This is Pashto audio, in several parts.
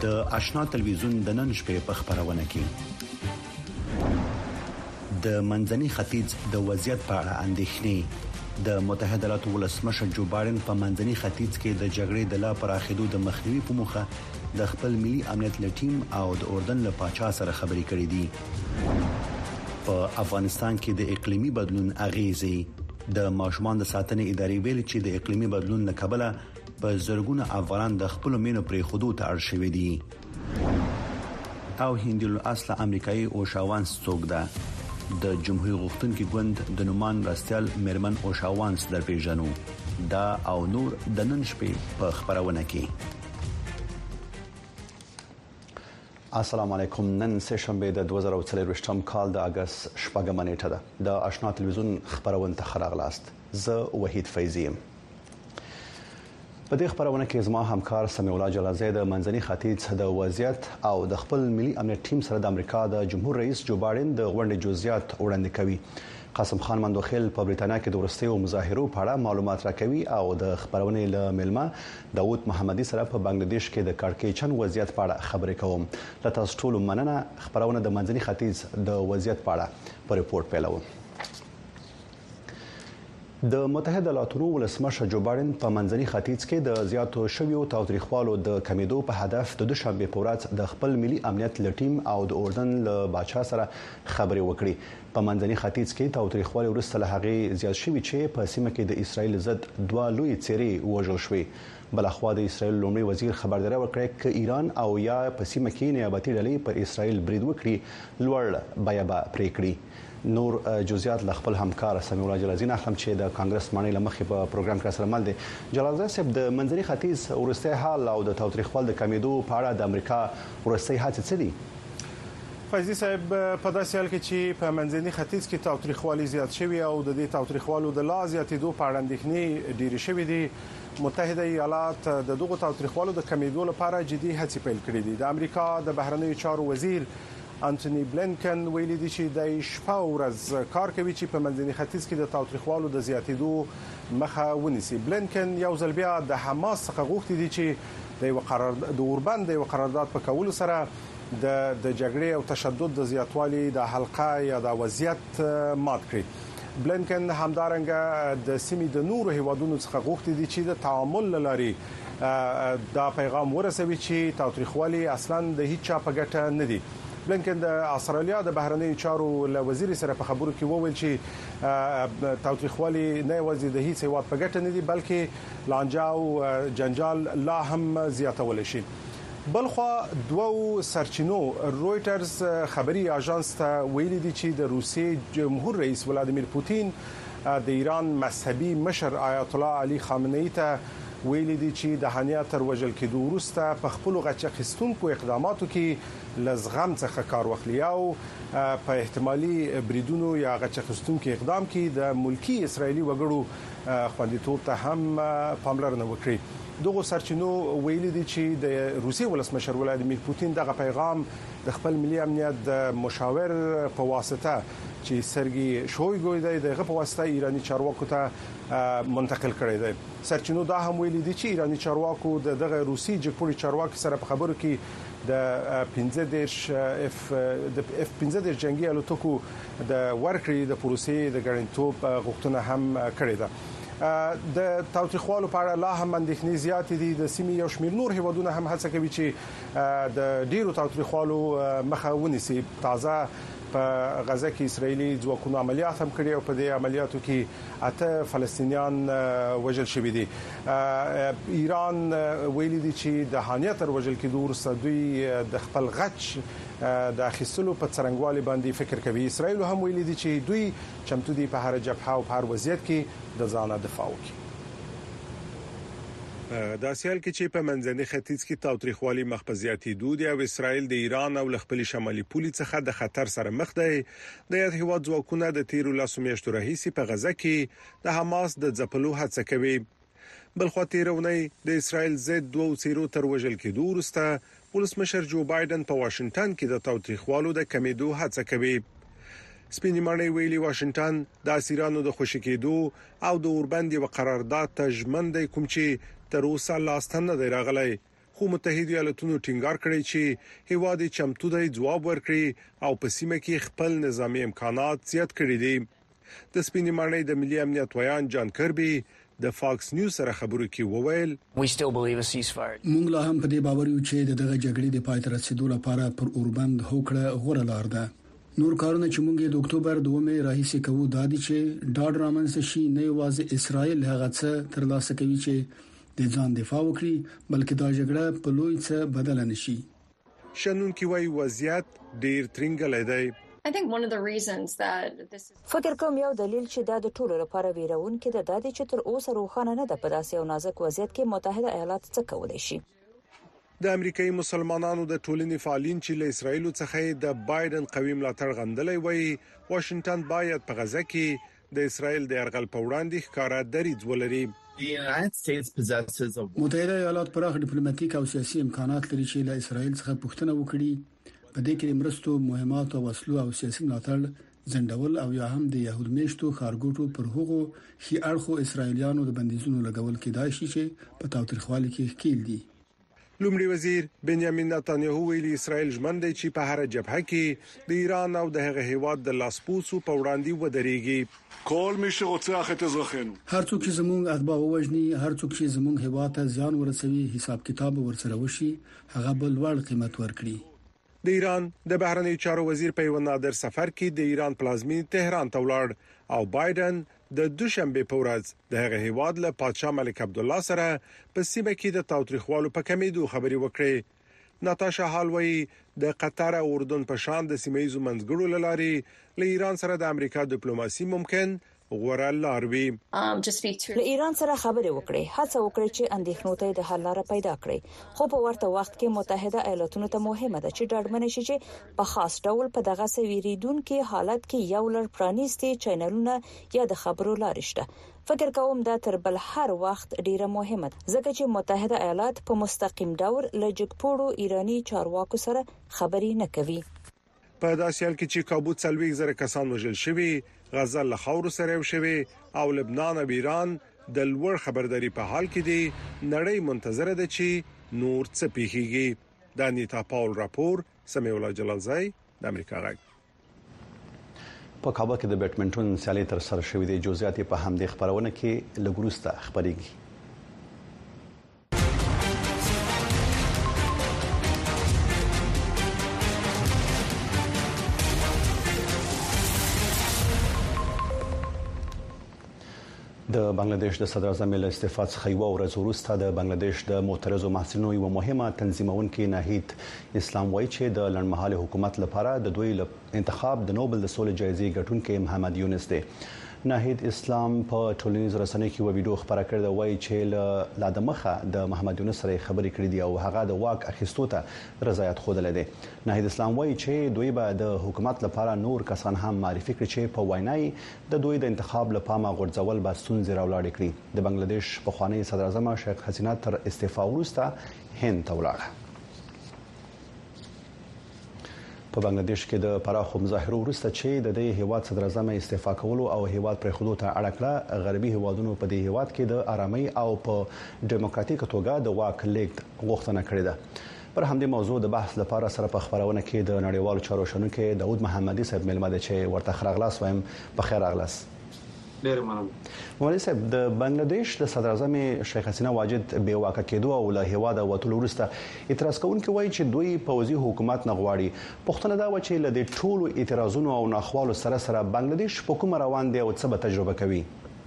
د آشنا تلویزیون د نن شپې په خبرونه کې د منځني ختیځ د وضعیت په اړه اندېښنې د متحده ایالاتو ولسمشر جو بایدن په منځني ختیځ کې د جګړې د لا پراخېدو د مخنیوي په موخه د خپل ملي امنیت لټیم او د اردن له پاچا سره خبرې کړې دي. په افغانستان کې د اقلیمي بدلون اغیزې د ماشومان د ساتنې ادارې ویل چې د اقلیمي بدلون له کبله په زرګونه افغانان د خپل مینو پرې خودو ته اړ شوي دي. او هندي اصل امریکایي اوشاوانس څوک ده؟ د جمهوریت غوښتونکي ګوند د نومان راستیال مرمن اوشاوانس در پیژنو دا او نور د نن شپې په خبرونه کې. السلام علیکم. نن سه شنبه د 2023 کال د اگست شپږمه نیټه ده. د آشنا تلویزیون خبرونه ته خراغلاست. زه وحید فیضی یم. په دې خبرونه کې زما همکار سمیع الله جلازی د منځني ختیځ د وضعیت او د خپل ملي امنیت ټیم سره د امریکا د جمهور رئیس جو بایدن د غونډې جزئیات وړاندې کوي. قاسم خان مندوخیل په بریټانیا کې د ورستیو مظاهرو په اړه معلومات راکوي او د خبرونه له ملما داوود محمدي سره په بنگلاديش کې د کړکېچن وضعیت په اړه خبرې کوم. تاسو ټول مننه. خبرونه د منځني ختیځ د وضعیت په اړه په ریپورت پیلوم. د متحده ایالاتو ولسمشر جو بایدن په منځني ختیځ کې د زیاتو شویو تاوتریخوالو د کمیدو په هدف د دوشنبه په ورځ د خپل ملي امنیت لټیم او د اردن له بادشاه سره خبرې وکړي. په منځني ختیځ کې تاوتریخوالي وروسته له هغه زیات شوی چې په سیمه کې د اسرایل ضد دوه لوی څیرې وژل شوې. بلخوا د اسرایل لومړي وزیر خبرداري ورکړه چې ایران او یا په سیمه کې نیابتي ډلې پر اسرایل برید وکړي لوړ بیه به پرې کړي. نور جزئیات ل خپل همکار سمیع الله جلازی نه هم چې د کانګرس مانی لمخې په پروګرام کې سره مل دي. جلازی صاحب د منځني ختیځ ورسته حال او د تاوتریخوال د کمیدو په اړه د امریکا ورسته هڅې څه دي؟ فیضی صاحب په داسې حال کې چې په منځني ختیځ کې تاوتریخوالي زیات شوی او د دې تاوتریخوالو د لا زیاتېدو په اړه اندېښنې ډېرې شوې دي. متحده ایالات د دغه تاوتریخوالو د کمیدو لپاره جدي هڅې پیل کړې دي. د امریکا د بهرنیو چارو وزیر انټونی بلینکن ویلي دی چې د شپه ورځ کار کوي چې په منځني ختیځ کې د تاوتریخوالو د زیاتېدو مخه ونیسي. بلینکن یو ځل بیا د حماس څخه غوښتي دي چې د اوربند د قرارداد په کولو سره د جګړې او تشدد د زیاتوالي د حلقه یا د وضعیت مات کړي. بلینکن همدارنګه د سیمې د نورو هیوادونو څخه غوښتي دي چې د تعامل لاري دا پیغام ورسوي چې تاوتریخوالي اصلا د هیڅ چا په ګټه نه دي. بلینکن د استرالیا د بهرنیو چارو له وزیر سره په خبرو کې وویل چې تاوتریخوالي نه یوازې د هیڅ هیواد په ګټه نه دي بلکې لانجه او جنجال لا هم زیاتول شي. بلخوا دوو سرچینو رويټرز خبري اژانس ته ویلي دي چې د روسیې جمهور رئیس ولادیمیر پوتین د ایران مذهبي مشر آیت الله علي خامنه‌ای ته ویلي دي چې د هانیا تر وژل کېدو وروسته په خپل غچ خستونکو اقداماتو کې لزغم څخه کار واخلي او په احتمالي بریدونو یا غچ خستونکو اقدام کې د ملکی اسرایلی وګړو خوندیتوب ته هم پاملرنه وکړي. دغه سرچینو ویلي دي چې د روسیې ولسمشر ولادیمیر پوتین دغه پیغام د خپل ملي امنیت د مشاور په واسطه چې سرګي شویګو دغه په واسطه ایرانی چارواکو ته منتقل کړی دی. سرچینو دا هم ویلي دي چې ایرانی چارواکو دغه روسي جګپوړي چارواکي سره په خبرو کې د 15 جنگي الوتکو د ورکړې د پروسې د ګړنټوب غوښتنه هم کړې ده. د تاوتریخوالو په اړه لا هم اندېښنې زیاتې دي. د سیمې یو شمېر نور هیوادونه هم هڅه کوي چې د ډیرو تاوتریخوالو مخه ونیسي. تازه په غزه کې اسرایلی ځواکونو عملیات هم کړي او په دې عملیاتو کې 8 فلسطینیان وژل شوي دي. ایران ویلي دي چې د هانیا تر وژل کېدو وروسته دوی د خپل غچ د اخیستلو په څرنګوالي باندې فکر کوي. اسرایل هم ویلي دي چې دوی چمتو دي په هر جبهه او په هر وضعیت کې د ځان دفاع وکړي. د سیال کې چې په منځني ختیځ کې تاوتریخوالي مخبزياتي دود او اسرائیل د ایران او خپل شمالي پولي څخه د خطر سره مخ دی. د یاد هیواد ځواکونه د تیرو لاسو میاشتو راهیسي په غزه کې د حماس د ځپلو هڅه کوي. بلخو تیرونی د اسرائیل ضد دوه سیرو تر وژل کېدو وروسته ولسمشر جو بایدن په واشنگټن کې د تاوتریخوالو د کمیدو هڅه کوي. سپینې مړنې ویلي واشنگټن د اسیرانو د خوشی کېدو او د اوربند یو قرارداد ته ژمن دی کوم چې تر اوسه لاستنه دی راغلی. خو متحده ایالاتونو ټینګار کړی چې هیواد چمتو دی جواب ورکړي او په سیمه کې خپل نظامی امکانات زیات کړي دي. د سپینې ماڼۍ د ملي امنیت ویان جان کربي د فاکس نیوز سره خبرو کې وویل موږ لا هم په دې باور یو چې دغه جګړې د پای ته رسیدو لپاره پر اوربند هوکړه غوړه لار ده. نور کارونه چې موږ د اکتوبر 2 راهیسې کوو دا دي چې ډاډ رامنځته شي نه یوازې اسرائیل هغه څه ترلاسه کوي چې د ځان دفاع وکړي بلکې دا جګړه په لوی څه بدل نه شي. شنن کې وایي وضعیت ډیر ترنګل دی. فکر کوم یو دلیل چې دا د ټولو لپاره ویرون کې د دادی چې تر اوسه روښانه نه ده په داسې یو نازک وضعیت کې متحده ایالات څه کولای شي. د امریکایي مسلمانانو د ټولنې فعالین چې له اسرایل څخه د بایدن قوي ملاتړ غندلې وایي واشنگټن باید په غزه کې د اسرایل د يرغل په وړاندې ښکارا دریځ ولري. متحده ایالات پراخ ډیپلوماټیک او سیاسي امکانات لري چې له اسرایل څخه پوښتنه وکړي په دې کې مرستو مهمات او وسلو او سیاسي ملاتړ ځندول او یا هم د يهود میشتو خارګوټو پر هغو خي اړخو اسرایلیانو د بندیزونو لګول کېدای شي چې په تاوتریخوالي کې ښکیل دي. لومړي وزیر بنیامین نتانیاهو ویلي اسرائیل ژمنده چې په هر جبهه کې د ایران او د هغه هیواد د لاسپوسو په وړاندې ودرېږي. کول میشه غوڅه اخته زخنو هر څوک چې زموږ اتباع ووجني هر څوک چې زموږ هیواد ته ځان ورسوي حساب کتاب ورسره وشي هغه بل وړ قیمت ورکړي. د ایران د بهرنی چارو وزیر په یو نادر سفر کې د ایران پلازمینې تهران ته ولاړ او بایدن د دوشنبه په ورځ د هغه هیواد له پادشاه ملک عبدالله سره په سیمه کې د تاوتریخوالو په کمیدو خبري وکړي. ناتاشا حالوی د قطر او اردن په شان د سیمایي منځګړو لاري له ایران سره د امریکا ډیپلوماسي ممکن غوړه لار وي. له ایران سره خبرې وکړي هڅه وکړي چې اندېښنو ته د حل لار پیدا کړي خو په ورته وخت کې متحده ایالاتونو ته مهمه ده چې ډاډمن شي چې په خاص ډول په دغه سویریدونکو حالت کې یو لړ پرانیستي چینلونه یا د خبرو لارې شته. فکر کوم دا تر بل هر وخت ډیره مهمه ده ځکه چې متحده ایالات په مستقیم ډول لجګپوړو ایرانی چارواکو سره خبرې نه کوي. په داسې حال کې چې کابو 40,000 کسان وژل شوي غزه له خاور سره یو شوی او لبنان او ایران د لوړ خبرداري په حال کې دي نړۍ منتظره ده چې نور څه پیښیږي. دانیتا پاول راپور سمیع الله جلالزای د امریکا غږ. په کابل کې د بیډمنټون سیالي تر سره شوې د جزئیات په همدې خبرونه کې لګروسته خبرېږي. د بنگلاديش د صدر اعظم له استعفا څخه یو ورځ وروسته د بنگلاديش د معترضو محصلینو یو مهمه تنظیمونکو ناهید اسلام وایي چې د لړمحاله حکومت لپاره د دوی انتخاب د نوبل د سولې جایزې ګټونکي محمد یونس دی. ناهید اسلام په ټولنیز رسنۍ کې یو ویډیو خبره کړې ده وایي چې لا د مخه د محمد یونس سره خبرې کړې دي او هغه د واک اخیستو ته رضایت خوده دی. ناهید اسلام وایي چې دوی به د حکومت لپاره نور کسان هم معرفي کړي چې په وینای د دوی د انتخاب لپاره غورځول به ستونزې راولاړې کړي. د بنگلاديش پخوانی صدر اعظم شیخ حسینه تر استعفا وروسته هند ته ولاړه. په بنگلاديش کې د پراخو مظاهرو وروسته چې د دې هیواد صدر اعظم استعفا کولو او هیواد پرېښودو ته اړ کړه غربي هیوادونو په دې هیواد کې د آرامۍ او په ډیموکراتیک توګه د واک لیږد غوښتنه کړې ده. پر همدې موضوع د بحث لپاره سره په خبرونه کې د نړیوالو چارو شنونکو داود محمدي صاحب ملمه ده چې ورته خراغلاس وایم. په خیر اغلاس. ډیر مننه. مولوي صاحب د بنگلاديش د صدر اعظم شیخ حسینه واجد بې واکه کېدو او له هیواد وټول وروسته اعتراض کوونکي وایي چې دوی پوځي حکومت نه غواړي. پښتنه دا و چې له دې ټولو اعتراضونو او ناخوالو سره بنگلاديش په کوم روان دی او څه به تجربه کوي؟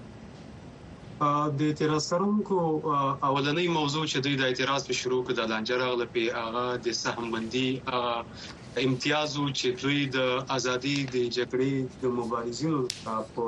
د اعتراض کوونکو اولنۍ موضوع چې دوی د اعتراض په شروع کې د لانجه راغله په هغه د سهم بندي امتیازو چې دوی د ازادي د جګړې د مبارزینو په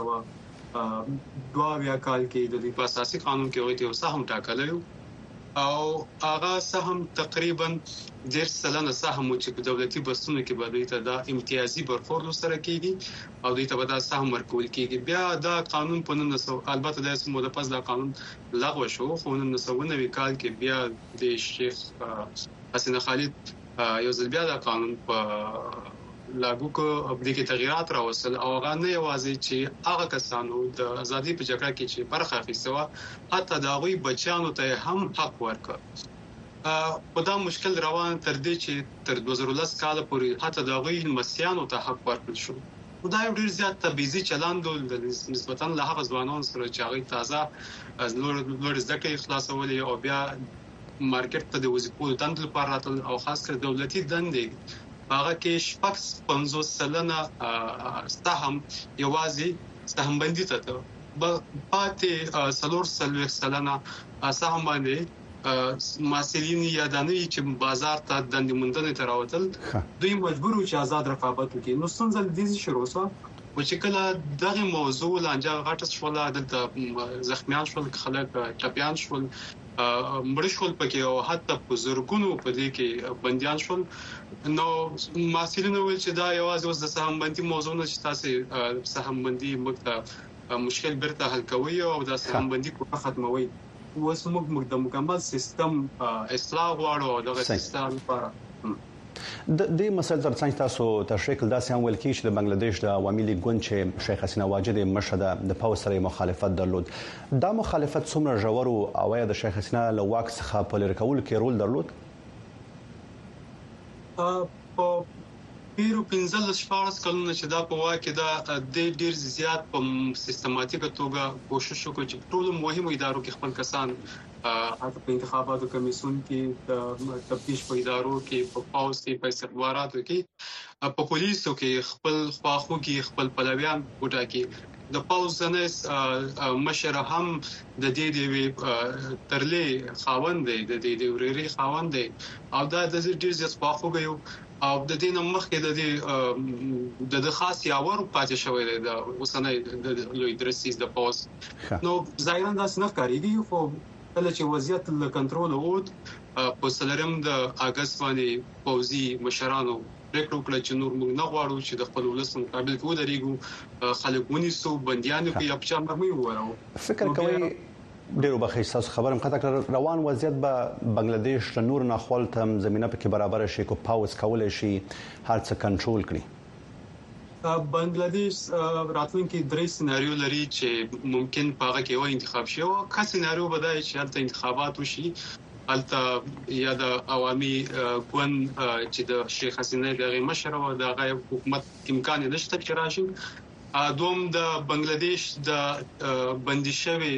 1992 کال کې د اساسي قانون کې وایي چې سهم ټاکلی او هغه سهم تقریبا 10% سهم چې په دولتي بسونو کې به دوی ته د امتیازي برخورد سره کېږي او دوی ته به د سهم ورکول کېږي. بیا دا قانون په 1900 البته د اسمو د پس دا قانون لغوه شو خو 1990 کال کې بیا د شیخ حسین خالد یو ځل بیا دا قانون په لاګو کو د کې تغیرات راوصل او هغه نه یوازې چې هغه کسانو د ازادي په جګړه کې چې برخه اخیسته حتی دا غوي بچیانو ته هم حق ورکړ. په دا مشکل روان تر دې چې تر 2010 کال پورې حتی د غوي مسیانو ته حق ورکړل شو. دا یو ډیر زیات تبعیضي چلند نسبتاً له هغه ځوانانو سره چې هغه تازه از لوړ زده کړې خلاصولې او بیا مارکیټ ته د وظیفو دندو لپاره راتل او خاص کر دولتي دندې هغه کې 50% سهم یوازې سهم بندي ته پاتې 3% سهم باندې مسلین یادانې چې بازار ته د موندنې تر راوتل دوی مجبور و چې آزاد رقابت وکړي. نو څنګه د دې شروع شو چې کله دغه موضوع لانجه غټه شول د زخمیان شول خلک ټپيان شول مړ شول پکې او حتی په زرګونو په دې کې بنديان شول. نو مسلین ویل چې دا یوازې اوس د سهم بندي موضوع نه چې تاسو سهم بندي مقته مشکل برته حل کوي او د سهم بندي کو ختموي. اوس موږ د مکمل سیستم اصلاح غواړو دغه سیستم لپاره د دې مسل ترڅنګ تاسو تشریح کړل داسې هم ویل کیږي چې د بنگلاديش د عوامي لیګ ګوند چې شیخ حسینه واجد مشهده د پاو سره مخالفت درلود. دا مخالفت څومره ژور او د شیخ حسینه له واک څخه په لری کول کې رول درلود؟ پیرو 15 کلونه چې دا په واکه دا د ډیر زیات په سیستماتیکه توګه کوشش وکړي چې ټول مهمو ادارو کې خپل کسان حتی په انتخاباتو کمیسیون کې د تفتیش په ادارو کې په پاوس کې په استخباراتو کې په پولیسو کې خپل خواخوږي خپل پلویان وټاکي. د پاوس ځنس مشر هم د دې ترلې خاوند دی د دې وريري خاوند دی او دا د ډیر زیات خواخوږي او د دې مخکې د خاص یاور پاتې شوی دی د اوسنۍ د لوی درسیز د پاوس. نو ظاهرا دا څنګه کاریږي خو کله چې وضعیت له کنټرول ووت په سلرم د اگست باندې پوزي مشرانو پریکړه وکړه چې نور موږ نه غواړو چې د خپل ولس مقابل کې ودرېږو خلک ونیسو بنديانو کې اپچا مرمي وره. فکر کوي ډیرو بخښ تاسو خبرم قطع کړ روان وضعیت به بنگلاديش نور نه خپل تم زمينه په کې برابر شي کو پاوس کول شي هر څه کنټرول کړي. بنگلاديش راتلونکي درې سيناريو لري چې ممکن پاغه کې یو انتخاب شي او کا سيناريو بدای چې هلته انتخابات وشي هلته یا د عوامي ګوند چې د شیخ حسینه دغه مشر او دغه حکومت امکان نشته چې راشي. دوم د بنگلاديش د بندیشوي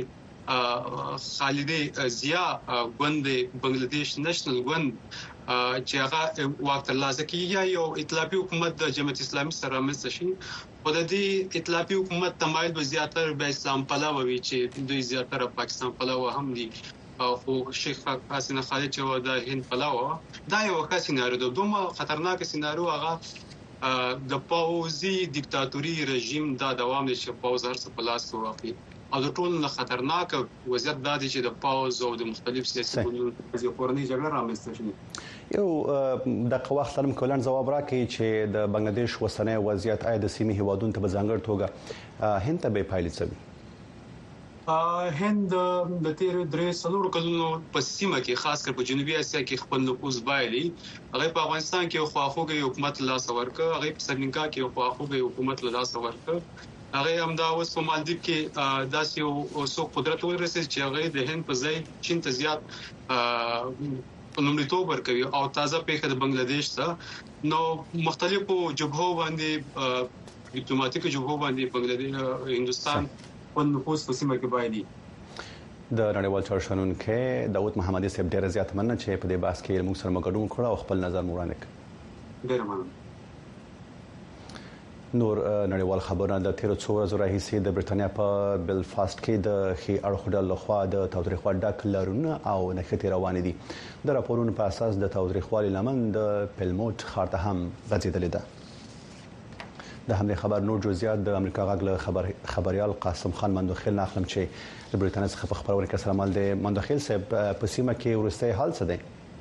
خالدي ضیا ګوند بنگلاديش نېشنل ګوند چې هغه وخت ترلاسه کیږي یو ائتلافي حکومت د جمهوریت اسلامي سره رامنځته شي. په دې ائتلافي حکومت تمایل به زیاتره به اسلام پلوه وي چې دوی زیاتره پاکستان پلوه هم دي او شیخ حسینه خالد چې د هند پلوه دا یو ښه سيناريو ده. دومره خطرناک سيناريو هغه د پاوزي دیکتاتوري رژیم دا دوام لري چې پاوز هر څه په لاس کې واخلي او د ټول خطرناک وضعیت دا دی چې د پاوز او د مختلف سیاسي ګوندونو د کورنۍ جګړه رامنځته شي. یو د قواخ سلام کولن جواب راکړي چې د بنگلاديش وسنۍ وضعیت د سیمې هیوادونو ته بځانګړ توګه هند ته به پایلې څه هند د تیر درې څلور کلونو په سیمه کې خاص کر په جنوبي اسیا کې خپل نفوذ بایلي. هغه په افغانستان کې خواخوږي حکومت لاس ورکړ هغه په سریلانکا کې خواخوږي حکومت لاس ورکړ هغه هم دا اوس په مالدیو کې داسې اوسو قدرت ورسېږي چې هغه د هند په ځای چین ته زیات لومړیتوب ورکوي او تازه پیښه د بنگلاديش ته نو مختلفو جبهو باندې ډیپلوماټیک جبهو باندې بنگلاديش هندستان په نفوذ په سیمه کې باندې د نړیوال چارشنون کې داوود محمدي صاحب ډیر زیات مننه چې په دې بحث کې موږ سره مګډون کړو او خپل نظر مورانه کړ. ډیر مننه. نور نړیوال خبرونه د تیر څو ورځې راهیسې د برېټانیا په بلفاست کې د خي اړخو ډلو لخوا د تاوتریخوالي ډک لارونه او نښتې روان دي. د راپورونو په اساس د تاوتریخوالي لمن د پلموټ ښار ته هم غځېدلې ده. د حمله خبر نور جزئیات د امریکا غږ خبريال قاسم خان مندوخیل ناخلم چې د برېټانیا څخه په خبرونه کې سره مال د مندوخیل صاحب په سیمه کې ورستۍ حال څه دی؟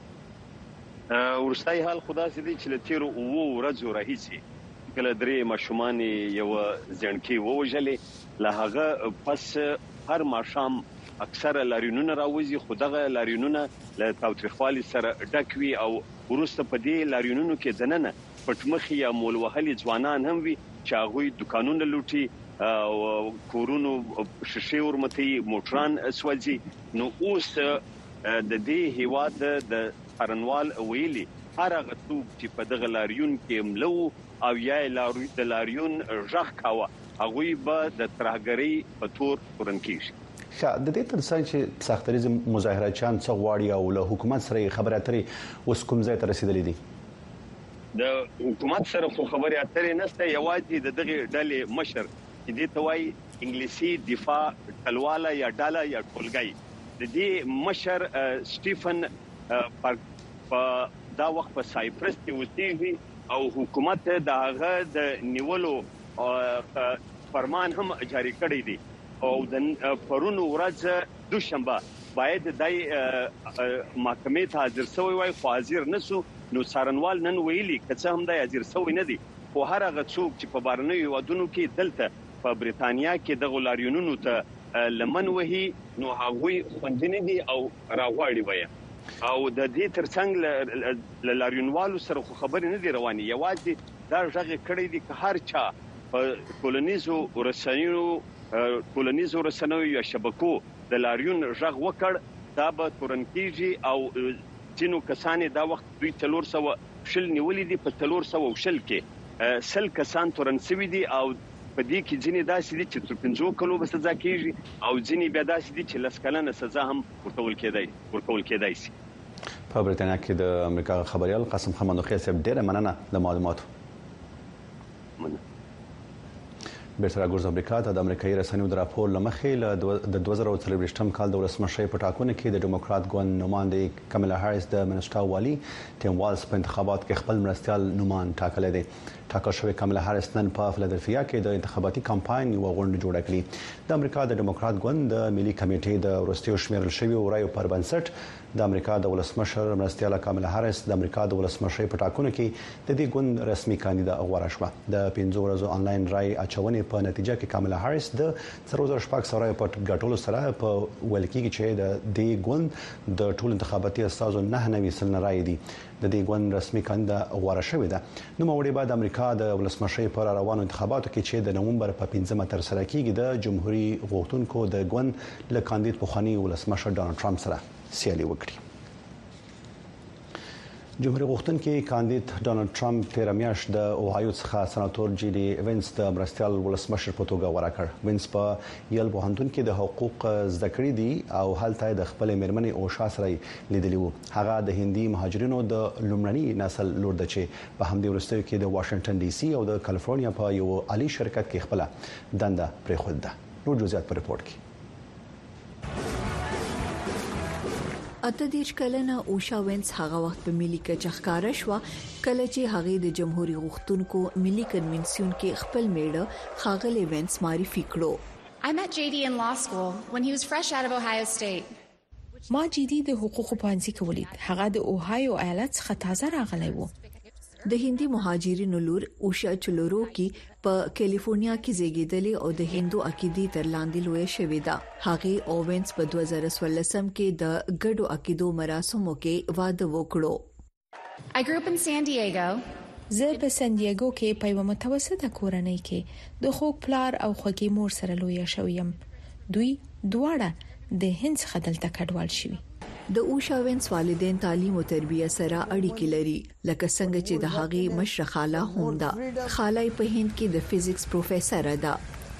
ورستۍ حال خدا سي دي چې له تیر او ورځو راهیسې کله درې ماشومان یو ځنکي ووجلې له هغه پس هر ماشام اکثر لارینونه راوځي خدغه لارینونه له تاوتریخوالي سره ډکوي او ورسته په دې لارینونو کې دننه پټمخي یا مول وهلي ځوانان هم وي چې هغه دکانونه لوټي او کورونو شیشه ورمتي موټران سوځي. نو اوس د دې هیواد د هرنوال ویلي هر هغه څوک چې په دغه لاریون کې ملو او یا د لاریون ژغ کاوه هغه به د ترهګری په تور ورن کیږي. د دې ترڅنګ چې سختریز مظاهره چان څو غواړي او له حکومت سره خبرې اترې اوس کوم ځای ته رسیدلې دي؟ د حکومت سره خو خبرې اترې نشته، یوازې د دغه ډلې مشر چې دې توای انګلیسي دفاع ټلواله یا ډاله یا ټولګي د دې مشر سټیفن په دا وخت په سایپرس کې اوسېږي او حکومت دغه د نیولو فرمان هم جاری کړی دی او د پرونو ورځ دوشنبه باید د محکمې ته حاضر شوی وای خو حاضر نسو. نو سارنوال نن ویلي کڅه هم د حاضر شوی نه دي خو هر هغه څوک چې په بارنوي ودونو کې دلته په بریتانیا کې د غلاریونونو ته لمن وهي نو هغه خوندنه دي او راغواړي وای او د دې ترڅنګ لاریونوالو سره خو خبرې نه دي رواني، یوازې دا ژغه کړی دي که هر چا په کولونیزو رسنیو یا شبکو د لاریون ژغ وکړ دا به تورنکیږي او جنو کسانې دا وخت دوی 300 نیولې دي په 300 کې سل کسان تورن سوي دي او په دې کې ځینې داسې دي چې تر 15 کلو به سزا کیږي او ځینې بیا داسې دي چې لسکلنه سزا هم ورکول کېدای شي. په بریتانیا کې د امریکا خبريال قاسم خمندوخی صاحب ډېر مننه د معلوماتو. بیرته راګرځو امریکا ته. د امریکایي رسنیو د راپور لمخې د 2023م کال د ولسمشرۍ په ټاکنو کې د ډیموکرات ګوند نماینده کاملا هاریس د منسټا والي ټیم والز په انتخابات کې خپل مرستيال نومان ټاکلی دی. ټاکل شوی کاملا هاریس نن په فلادلفیا کې د انتخاباتي کمپاین یو غونډه جوړه کړې. د امریکا د ډیموکرات ګوند د ملي کمیټې د ورستیو شمیرل شوی رایو پر بنسټ د امریکا د ولسمشر مرستيال کاملا هاریس د امریکا د ولسمشرۍ په ټاکنو کې د دې ګوند رسمي کاندیدا غوړه شوه. د 15 ورځو انلاین رای اچونې په نتیجه کې کاملا هاریس د 3600 په ګټلو سره په ولکېږي چې د دې ګوند د ټول انتخاباتي استازو 99 رای دي. د دې ګوند رسمي کاندیدا غوړه شوې ده. نو موري بعد امریکا د ولسمشرۍ پر روانو انتخاباتو کې چې د نومبر په 15 تر سره کیږي د جمهوریت غوښتونکو د ګوند له کاندید پخوانی ولسمشر ډانلډ ټرمپ سره سیالي وکړي. جمهوریت غوښتونکي کاندید ډانلډ ټرمپ تیر میاشت د اوهایو څخه سناتور جی ډي وینس د مرستيال ولسمشر په توګه غوړه کړ. وینس په یل پوهنتون کې د حقوق زده کړې دي او هلته د خپل میرمنې اوشا سره لیدلی وو. هغه د هندي مهاجرینو د لومړني نسل لور ده چې په همدې ورستیو کې د واشنگټن ډي سي او د کالیفورنیا په یو عالی شرکت کې خپل دنده پرېښود ده. نور جزئیات په ریپورت کې. اته دیش کلنه اوشا وینس هغه وخت په ملي کچه ښکارا شو کله چې هغه د جمهوریت غوښتونکو ملي کنونسیون کې خپل میړه خاغلی وینس معرفي کړو. I met JD in law school when he was fresh out of Ohio State. ما JD د حقوقو پوهنځي کې ولید. هغه د اوهایو ایالت څخه تازه راغلی و. د هندي مهاجرینو لور اوشا چلوروکی په کالیفورنیا کې زیږیدلې او د هندو عقیدې تر لاندې لوی شوې ده. هغه اوونس په 2016 کې د ګډو عقیدو مراسمو کې واده وکړو. I grew up in San Diego. زه په سان دیګو کې په یو متوسطه کورنۍ کې د خوږ پلار او خوږی مور سره لوی شوم. دوی دواړه د هند څخه دلته کډوال شوي. د اوشا وینس والدین تعلیم او تربیه سره اړیکې لري لکه څنګه چې د هغې مشره خاله هم ده. خاله په هند کې د فزیکس پروفیسور ده.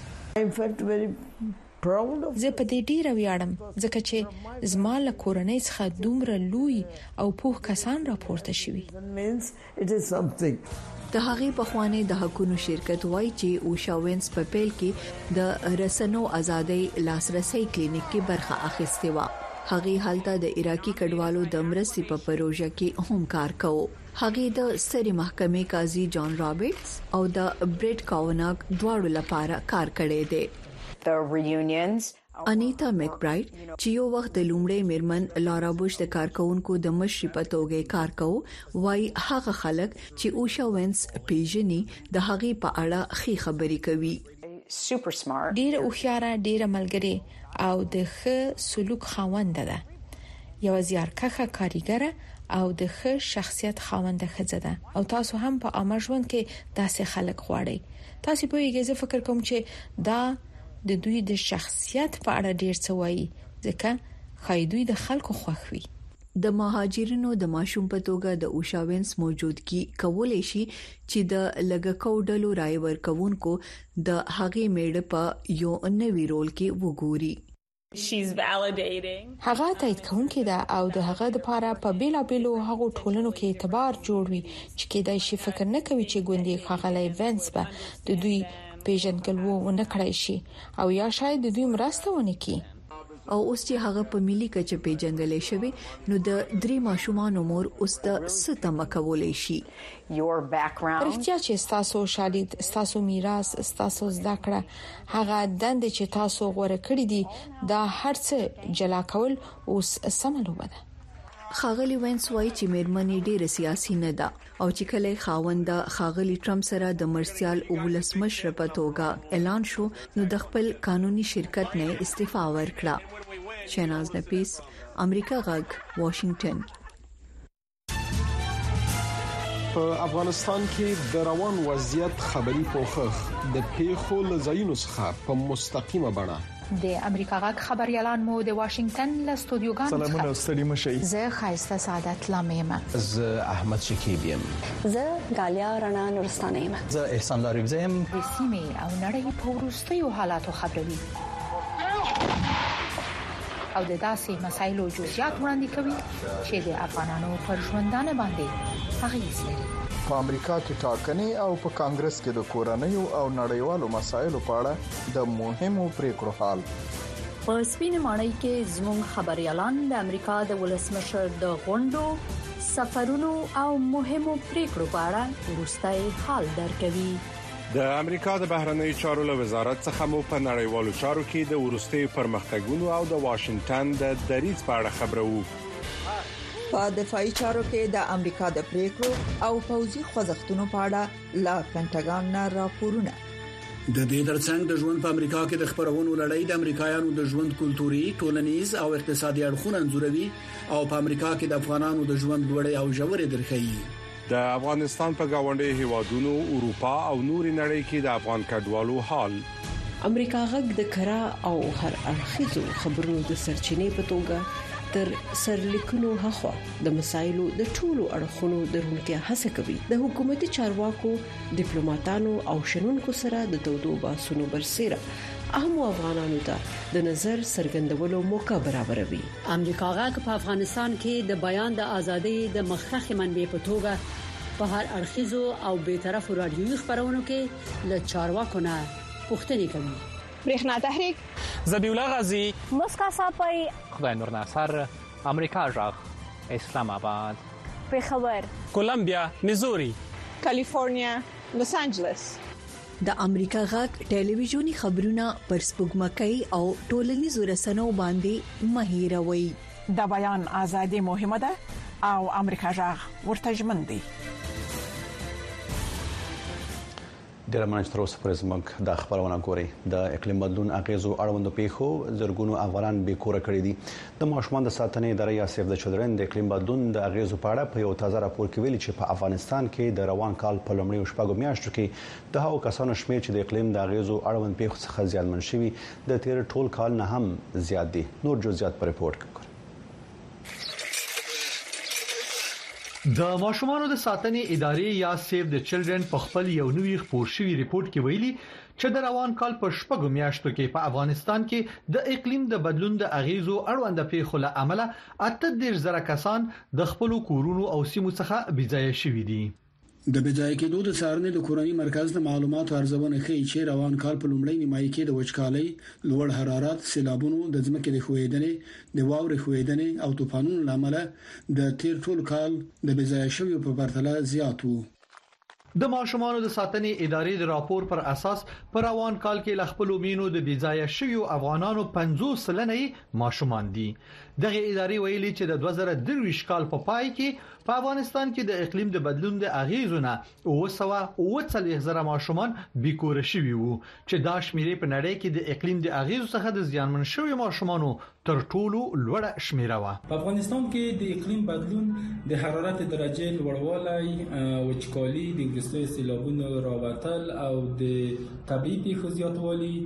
زه په دې ډیره ویاړم ځکه چې زما له کورنۍ څخه دومره لوی او پوه کسان راپورته شوي. د هغې په خوانې د حقوقو شرکت وایي چې اوشا وینس په پیل کې د رسنو ازادۍ لاسرسي کلینیک کې برخه اخیستې و. هغه حالت د عراقي کډوالو د مرستې په پروژه کې هم کار کوي. هغه د ستري محکمې قاضي جان رابرټس او د بریټ کاوناګ دواړو لپاره کار کړی دی. انیتا میکبرایټ چې یو وخت د لومړی میرمن لارا بوش د کارکونکو د مشري په توګه کار کوي وای هغه خلک چې اوشا وینس پیژني د هغه په اړه خې خبرې کوي. ډېر هوښیار، ډېر ملګری او د ښه سلوک خاوند ده. یو زیارکښه کاریګره او د ښه شخصیت خاوند ښځه ده او تاسو هم په عامه ژوند کې داسې خلک غواړئ. تاسو په یوه ځای فکر کوم چې دا د دوی د شخصیت په اړه ډیر څه وایي ځکه خایدوی د خلکو خوښوي. د مهاجرینو د ماشوم په توګه د اوشاوینس موجودګي کولای شي چې د لګکو ډلو رای ورکوونکو د هغې میړه په یو نوي رول کې وګوري. هغه تایید کوونکې ده او د هغه لپاره په بیلابیلو هغو ټولنو کې اعتبار جوړوي چې کېدای شي فکر نه کوي چې ګوندې ښاغلی وینس به د دوی پیژندګلوي ونه کړای شي او یا شاید د دوی مرسته ونه کړي. او اوس چې هغه په ملي کچه پیژندل شوی نو د 3 ماشومان عمر اوس د ستمه کولای شي. رښتیا چې تاسو شالید تاسو میراث تاسو زده کړه هغه دند چې تاسو غوړه کړی دي دا هرڅه جلا کول اوس سملوبه ده. خاغلی وینس وایي چې میرمنې ډېر سیاسي نه ده او چې کله خاوند خاغلی ټرمپ سره د مرسیال ولسمشر په توګه اعلان شو نو د خپل قانوني شرکت نه استعفا ورکړه. شیناز نفیس، امریکا غږ، واشنگټن. په افغانستان کې د روان وضعیت خبري پوښښ د پیښو لزاینو څخه په مستقیمه بڼه د امریکا غږ خبريالان مو د واشنگټن له استودیوګانو څخه سلامونه ستړي مشي. زه خایسته سعادت لامیم. زه احمد شکیب یم. زه غالیا رڼا نورستانه یم. زه احسان لاریب یم. د سیمې او نړۍ په وروستیو حالاتو خبروي او د داسې مسایلو جزئیات وړاندې کوي چې د افغانانو پر ژوندانه باندې اغیز لري. په امریکا کې ټاکنې او په کانګرس کې د کورنیو او نړیوالو مسایلو په اړه د مهمو پریکړو حال. په سپینې ماڼۍ کې زموږ خبريالان د امریکا د ولسمشر د غونډو، سفرونو او مهمو پریکړو په اړه وروستي حال درکوي. د امریکا د بهرنی چارو له وزارت څخه مو په نړیوالو چارو کې د ورستي پرمختګونو او د واشنگټن د دریځ په اړه خبرو. په دفاعي چارو کې د امریکا د پریکړو او پوځي خوځښتونو په اړه لا پینټاګان نه راپورونه. د دې ترڅنګ د ژوند په امریکا کې د خبرونو لړۍ د امریکایانو د ژوند کلتوري، ټولنیز او اقتصادي اړخونه انځوروي او په امریکا کې د افغانانو د ژوند لوړې او ژورې درخي. د افغانستان په گاونډي هیوادونو، اروپا او نوري نړۍ کې د افغان کډوالو حال. امریکا غږ د کرا او هر اړخیزو خبرونو د سرچینې په توګه تر سرلیکونو هغه د مسایلو د ټولو اړخونو درونکو هڅه کوي. د حکومتي چارواکو، ډیپلوماټانو او شنونکو سره د تودو باسونو برسېره اهم افغانانو ته د نظر څرګندولو موقع برابروي. امریکا غږ په افغانستان کې د بیان د ازادۍ د مخکخ منبع په توګه په هر اړخیزو او بیطرفو رادیوي خبرونو کې له چارواکو نه پوښتنې کوي. برېښنا تحریک، ذبیح الله غازی، مسکا صافی، خدای نور ناصر، امریکا غږ، اسلام آباد، پېښور، کولمبیا، میزوري، کالیفورنیا، لوس انجلس. د امریکا غږ ټلویزیونی خبرونه پر سپوږمکۍ او ټولنیزو رسنیو باندې مهیروي. د بیان ازادي مهمه ده او امریکا غږ ورته ژمن دی. ډیر مننه تر اوسه پورې زموږ د خبرونه ګوري. د اقلیم بدلون اغیزو اړوندو پیښو زرګونو افغانان بې کوره کړي دي. د ماشومان د ساتنې ادارې یا سیف د چلډرن د اقلیم بدلون د اغیزو په اړه په یو تازه راپور کې ویلي چې په افغانستان کې د روان کال په لومړیو شپږو میاشتو کې د هغو کسانو شمېر چې د اقلیم د اغیزو اړوند پیښو څخه زیانمن شوي د تیر ټول کال نه هم زیات دي. نور جزئیات په ریپورت کې د ماشومانو د ساتنې ادارې یا سیف د چلډرن په خپل یو نوی خبر شوی ریپورت کې ویلي چې د روان کال په شپږو میاشتو کې په افغانستان کې د اقلیم د بدلون د اغیزو اړوند پیښو له امله 38,000 کسان د خپل کورونو او سیمو څخه بېځایه شوي دي. د بجای کې د څارنې د کورنۍ مرکز د معلوماتو ارزونه کوي چې روان کال په لومړۍ نیمایي کې د وچکالۍ، لوړ حرارت، سیلابونو، د ځمکې د ښویېدنې، د واورې ښویېدنې او طوفانونو لامل د تیر ټول کال د بجای شویو په پرتله زیات وو. د ماشومانو د ساتنې ادارې د راپور پر اساس په روان کال کې ل خپل مینو د بېځایه شویو افغانانو 50% ماشومان دي. دغه ادارې ویلي چې د 2023 کال په پای کې په افغانستان کې د اقلیم د بدلون د اغیزونه 940,000 ماشومان بیکوره شوي وو چې دا شمیرې په نړۍ کې د اقلیم د اغیزو څخه د زیانمن شویو ماشومانو تر ټولو لوړه شمیره و. په افغانستان کې د اقلیم بدلون د حرارت درجه لوړوالی، وچکالي، د وروستي سیلابونو راوتل او د طبيعي پیښو زیاتوالی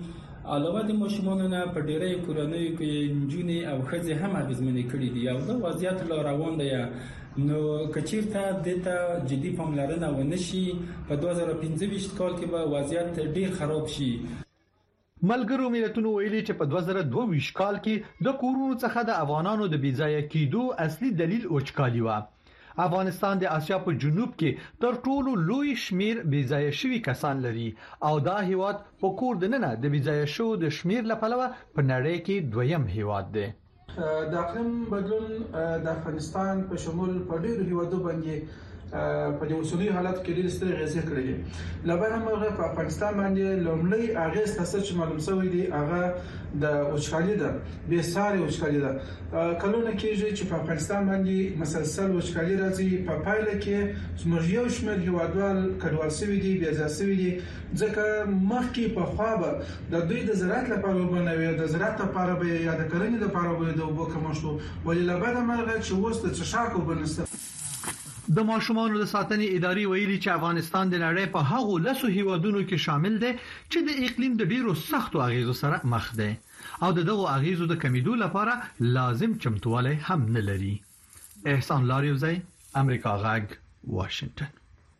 علاوه د ماشومانو نه په ډیری کورنیو کې نجونې او ښځې هم اغیزمنې کړي دي او د وضعیت لا روان دی. نو کچیرته دته جدي پاملرنه ونشي په 2015 کال کې به وضعیت ډیر خراب شي. ملګرو ملتونو ویلي چې په 2022 کال کې د کورونو څخه د افغانانو د بیځایه کېدو اصلي دلیل وچکالي و. افغانستان د اسیا په جنوب کې تر ټولو لوی شمیر بیځایه شوي کسان لري او دا هیواد په کور دننه د بیځایه شو د شمیر لپاره په نړۍ کې دویم هیواد دی. د اقلیم بدلون د افغانستان په شمول په ډیرو هیوادو باندې په دې اوسنی حالت کې ډېر ستر غیزه کړې دي. لبنان هغه په افغانستان باندې لومړی اغیز تاسو چې معلوم شوی دی هغه د وچکالي ده، به ساري وچکالي ده. کلونه کېږي چې په افغانستان باندې مسلسل وچکالي راځي. په پایله کې زموږ یو شمېر هیوادوال کډوال شوي دي، بیا ځای دي ځکه مخکې په خوا د دوی د زراعت لپاره وبنوي، د زراعت لپاره به یا د کرنې لپاره به د وبو کمشتو ولې لبنان مرغه چې وسته چشاکو بنسته. د ماشومانو د ساتنې ادارې ویلي چې افغانستان د نړۍ په هغو لسو هیوادونو کې شامل دی چې د اقلیم د ډیرو سختو اغیزو سره مخ دی او دغه اغیزو د کمیدو لپاره لازم چمتوالی هم نه لري. احسان لاریوزی، امریکا غږ، واشنگټن.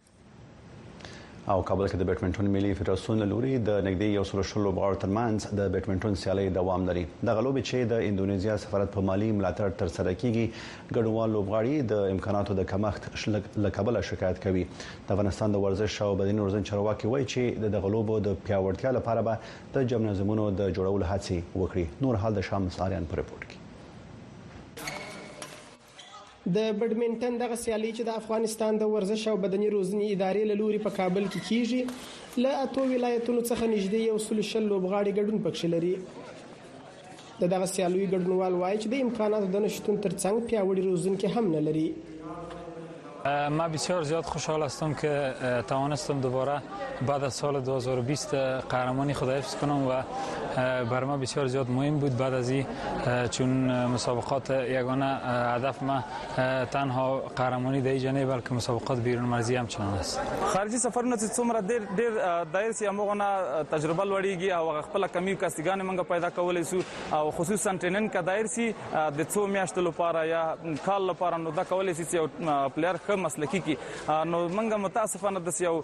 او کابل کې د بیډمنټن ملي فدراسیون لوري د نږدې یو سل شلو لوبغاړو ترمنځ د بیډمنټن سیالي دوام لري. د غلوبې چې د انډونیزیا سفارت په مالی ملاتړ تر سره کیږي، ګډونوال لوبغاړي د امکاناتو د کمښت لکبله شکایت کوي. د افغانستان د ورزش او بدني روزنې چارواکي وایي چې د غلوبو د پیاوړتیا لپاره به د جمنازیمونو د جوړولو هڅې وکړي. نور حال د شامس آریان په رپورت کې. د بیډمنټن دغه سیالي چې د افغانستان د ورزش او بدني روزنې ادارې له لوري په کابل کې کیږي، له اته ولایتونو څخه نږدې یو سل شل لوبغاړي ګډون پکښ لري. دغه سیالي ګډونوال وایي چې د امکاناتو د نشټون ترڅنګ پیاوړي روزنکي هم نه لري. ما بسیار زیاد خوشحال هستم که توانستم دوباره بعد از سال 2020 قهرمانی خود حفظ کنم و بر ما بسیار زیاد مهم بود. بعد از این چون مسابقات یگانه هدف ما تنها قهرمانی در جنه بلکه مسابقات بیرون مرزی هم چنان است. خارجي سفرونه چې څومره ډیر دایر سي همغه تجربه لوړیږي او خپل کمی کاستګان منګه پیدا کولای سو او خصوصا ټریننګ کا دایر سي د څو میاشتو لپاره یا کال لپاره نو دا کولای سي چې پلیئر مسلکی کی نو منګه متاسفانه د یو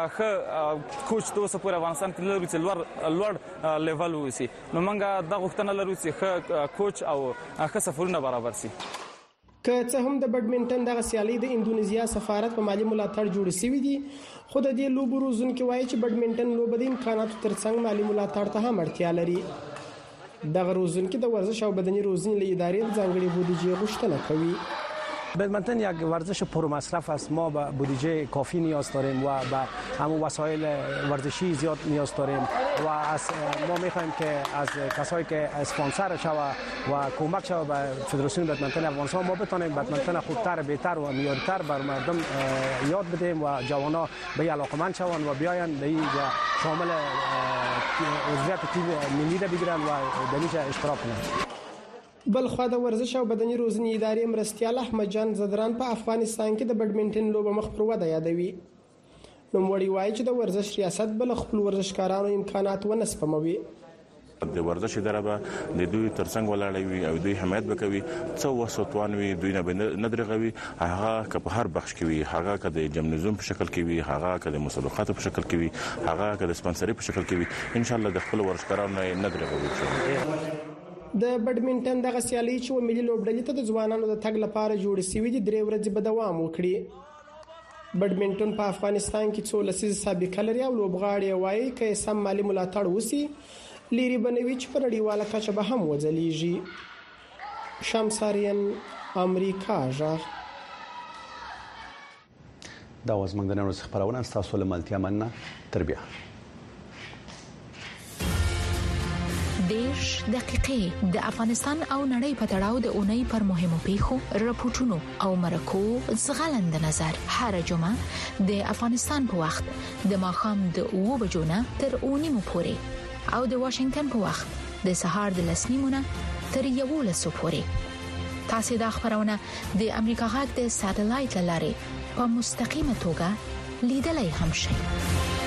خ کوچ توسه پر افغانستان کې لري چې لوړ لیول وسی نو منګه د غوښتنه لرو چې خ کوچ او خ سفرونه برابر سي. که څه هم د بیډمنټن دغه سیالي د انډونیزیا سفارت په مالی ملاتړ جوړ شوی دی، خو د دې لوبو روزونکي وایي چې بیډمنټن لوبه د امکاناتو ترڅنګ مالی ملاتړ ته هم اړتیا لري. دغه روزونکي د ورزش او بدني روزنې له ادارې ځانګړي بودیجه غوښتنه کوي. بیدمنتن یک ورزش پرمصرف است. ما به بودجه کافی نیاز داریم و به همون وسایل ورزشی زیاد نیاز داریم و از ما میخوایم که از کسایی که اسپانسر شوه و کمک شوه به فدراسیون بیدمنتن افغانستان ما بتونیم بیدمنتن خوبتر، بهتر و معیارتر بر مردم یاد بدیم و جوانا به علاقمند شوند و بیاین به این شامل عضویت تیم ملی را بگیرن و در اشتراک کنند. بلخوا د ورزش او بدني روزنې ادارې مرستیال احمد جان زدران په افغانستان کې د بیډمنټن لوبه مخ پر وده یادوي. نوموړي وایي چې د ورزش ریاست بل خپل ورزشکارانو امکانات ونه سپموي. د ورزش اداره به د دوی ترڅنګ ولاړوي او دوی حمایت وکوي. څو وسوتوان وي دوی نه درغوي، هغه که په هر بخش کې وي، هغه که د جمنزوم په شکل کې وي، هغه که د مسابقاتو په شکل کې وي، هغه که د سپانسرۍ په شکل کې وي، ان شاء الله د خپل ورزشکارانو نه درغوي. د بیډمنټن دغه سیالي چې و ملي لوبډلې ته د ځوانانو د تګ لپاره جوړ شوې دي 3 ورځې به دوام وکړي. بیډمنټن په افغانستان کې څو لسیزې سابقه لري او لوبغاړي وایي که سم مالی ملاتړ وسی لري بنوي چې په نړیواله کچه به هم وځلیږي. شمساریان، امریکا ژغ. دا وزمنګ د نن ورځې خبرونه ستاسو له ملتیا مننه. تر بیا 10 دقیقې د افغانستان او نړۍ په تړاو د اونۍ پر مهمو پیښو، راپورټونو او مرکو زغلند نظر هر جمعه د افغانستان په وخت د ماښام د 2 بجو نه تر 9 پورې او د واشنگټن په وخت د سهار د 10 تر 11 پورې. تاسو د خبرونه د امریکا غږ د ساتلایت لارې په مستقیمه توګه لیدلای هم شئ.